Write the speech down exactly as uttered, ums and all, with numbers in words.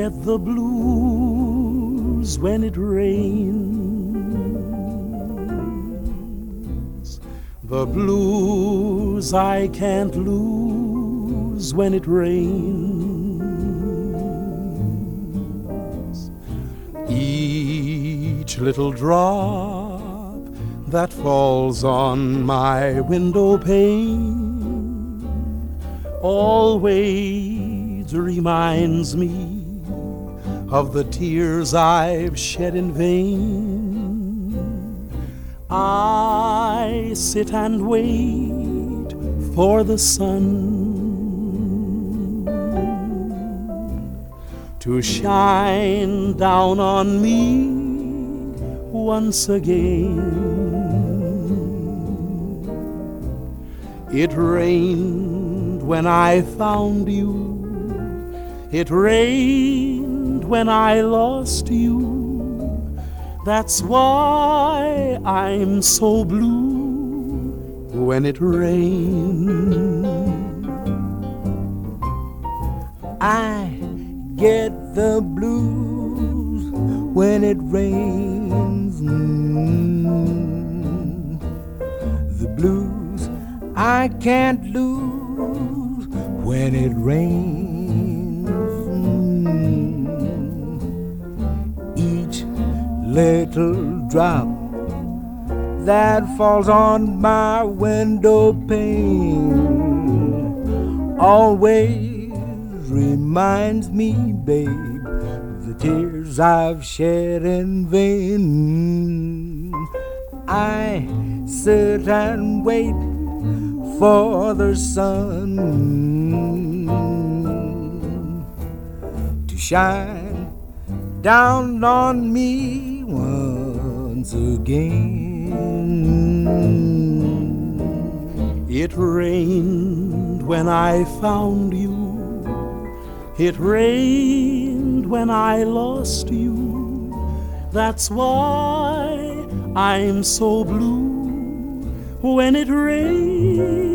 get the blues when it rains. The blues I can't lose when it rains. Each little drop that falls on my window pane always reminds me of the tears I've shed in vain. I sit and wait for the sun to shine down on me once again. It rained when I found you. It rained when I lost you. That's why I'm so blue when it rains. I get the blues when it rains. Mm. The blues I can't lose when it rains. Mm. Each little drop that falls on my window pane always reminds me, babe, of the tears I've shed in vain. I sit and wait for the sun to shine down on me once again. It rained when I found you. It rained when I lost you. That's why I'm so blue when it rains.